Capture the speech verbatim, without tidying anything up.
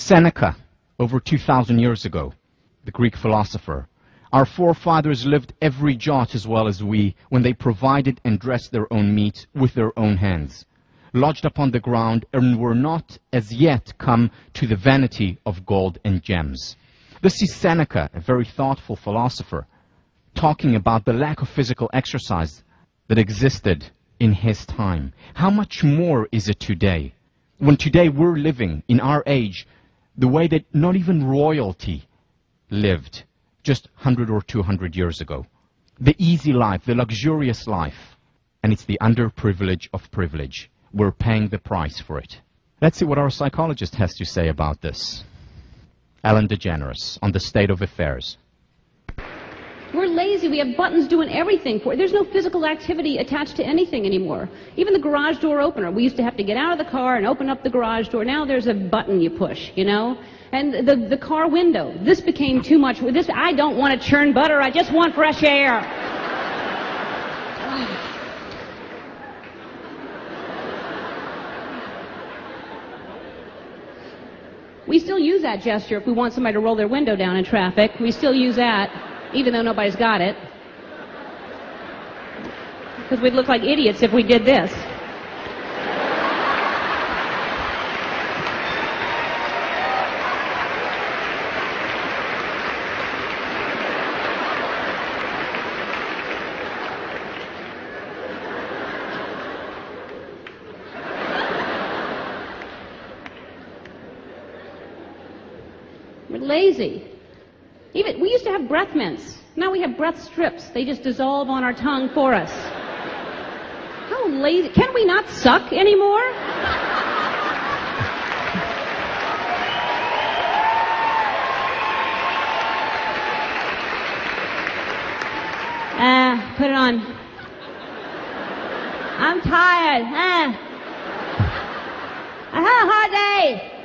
Seneca, over two thousand years ago, the Greek philosopher. Our forefathers lived every jot as well as we when they provided and dressed their own meat with their own hands, lodged upon the ground, and were not as yet come to the vanity of gold and gems. This is Seneca, a very thoughtful philosopher, talking about the lack of physical exercise that existed in his time. How much more is it today? When today we're living, in our age, the way that not even royalty lived just one hundred or two hundred years ago. The easy life, the luxurious life. And it's the underprivilege of privilege. We're paying the price for it. Let's see what our psychologist has to say about this. Ellen DeGeneres, on the state of affairs. We're lazy. We have buttons doing everything for it. There's no physical activity attached to anything anymore. Even the garage door opener. We used to have to get out of the car and open up the garage door. Now there's a button you push, you know? And the, the car window. This became too much. This, I don't want to churn butter. I just want fresh air. We still use that gesture if we want somebody to roll their window down in traffic. We still use that, even though nobody's got it. Because we'd look like idiots if we did this. We're lazy. Even, we used to have breath mints. Now we have breath strips. They just dissolve on our tongue for us. How lazy. Can we not suck anymore? Ah, uh, put it on. I'm tired. Ah. Uh. I had a hard day.